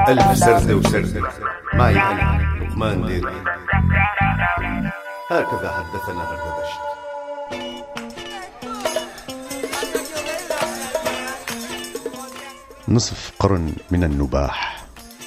ألف سردة وسردة معي أنا لقمان ديري. هكذا حدثنا هردبشت. نصف قرن من النباح.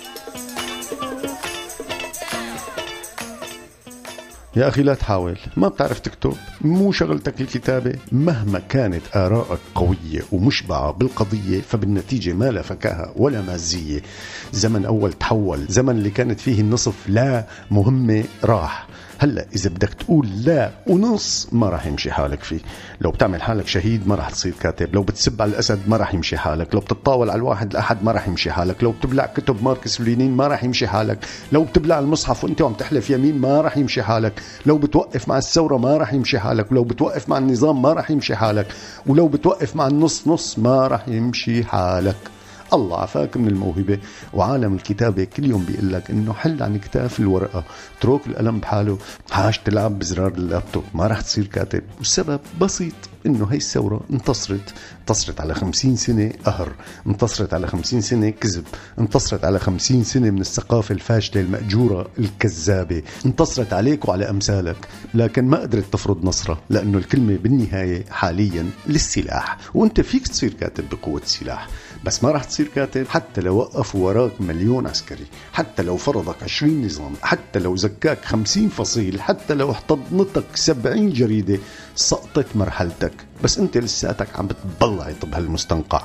يا أخي لا تحاول، ما بتعرف تكتب، مو شغلتك الكتابة. مهما كانت آراءك قوية ومشبعة بالقضية فبالنتيجة ما لا فكاهة ولا مازية. زمن أول تحول، زمن اللي كانت فيه النصف لا مهمة راح. هلأ إذا بدك تقول لا ونص ما راح يمشي حالك فيه. لو بتعمل حالك شهيد ما راح تصير كاتب. لو بتسب على الأسد ما راح يمشي حالك. لو بتتطاول على الواحد الأحد ما راح يمشي حالك. لو بتبلع كتب ماركس ولينين ما راح يمشي حالك. لو بتبلع المصحف وانت عم تحلف يمين ما راح يمشي حالك. لو بتوقف مع الثورة ما راح يمشي حالك. ولو بتوقف مع النظام ما راح يمشي حالك. ولو بتوقف مع النص نص ما راح يمشي حالك. الله عفاك من الموهبة. وعالم الكتابة كل يوم بيقول لك انه حل عن كتاف الورقة، اترك القلم بحاله، حاج تلعب بزرار اللابتوب، ما راح تصير كاتب. والسبب بسيط، انه هاي الثورة انتصرت على 50 سنة قهر، انتصرت على 50 سنة كذب، انتصرت على 50 سنة من الثقافة الفاشلة المأجورة الكذابة، انتصرت عليك وعلى أمثالك. لكن ما قدرت تفرض نصرة، لأنه الكلمة بالنهاية حاليا للسلاح، وانت فيك تصير كاتب بقوة السلاح، بس ما راح تصير كاتب حتى لو وقفوا وراك مليون عسكري، حتى لو فرضك 20 نظام، حتى لو زكاك 50 فصيل، حتى لو احتضنتك 70 جريدة. سقطت مرحلتك، بس انت لساتك عم بتبلعط بهالمستنقع.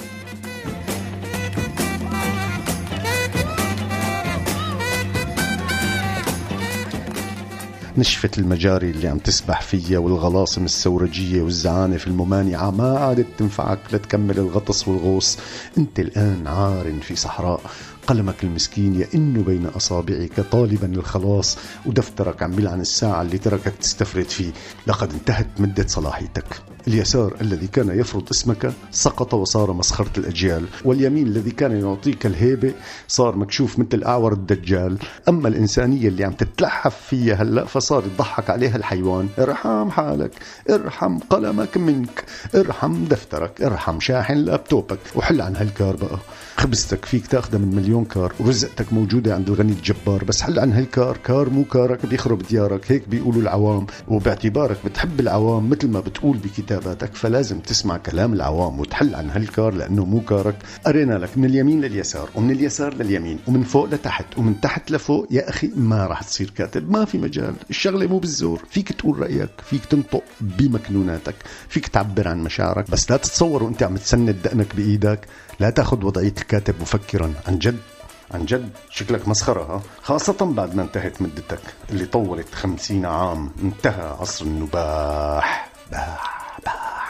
نشفت المجاري اللي عم تسبح فيها، والغلاصم السورجية والزعانف الممانعة ما عادت تنفعك لتكمل الغطس والغوص. انت الآن عار في صحراء، قلمك المسكين يئن بين أصابعك طالبا الخلاص، ودفترك عم بيلعن الساعة اللي تركك تستفرد فيه. لقد انتهت مدة صلاحيتك. اليسار الذي كان يفرض اسمك سقط وصار مسخرة الأجيال، واليمين الذي كان يعطيك الهيبة صار مكشوف مثل أعور الدجال. أما الإنسانية اللي عم تتلحف فيها هلأ فصار يضحك عليها الحيوان. ارحم حالك، ارحم قلمك منك، ارحم دفترك، ارحم شاحن لابتوبك، وحل عن هالكار بقى. خبزتك فيك تاخدها من مليون كار، ورزقتك موجودة عند الغني الجبار، بس حل عن هالكار. كار مو كارك بيخرب ديارك، هيك بيقولوا العوام. وباعتبارك بتحب العوام مثل ما بتقول بكتاباتك، فلازم تسمع كلام العوام وتحل عن هالكار لأنه مو كارك. قرينا لك من اليمين لليسار، ومن اليسار لليمين، ومن فوق لتحت، ومن تحت لفوق. يا أخي ما راح تصير كاتب، ما في مجال. الشغلة مو بالزور. فيك تقول رأيك، فيك تنطق بمكنوناتك، فيك تعبر عن مشاعرك، بس لا تتصور وانت عم تسند دقنك بإيدك. لا تاخد وضعية الكاتب مفكرا. عن جد شكلك مسخرة، ها؟ خاصة بعد ما انتهت مدتك اللي طولت 50 عام. انتهى عصر النباح. باح باح.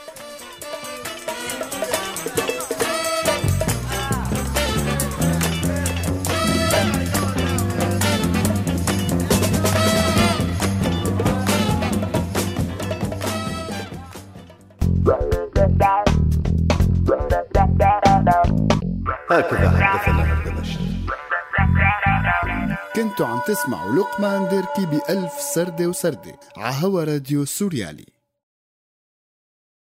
هكذا حدثنا هردبشت. كنتوا عم تسمعوا لقمان ديركي بألف سردة وسردة عهوا راديو سوريالي.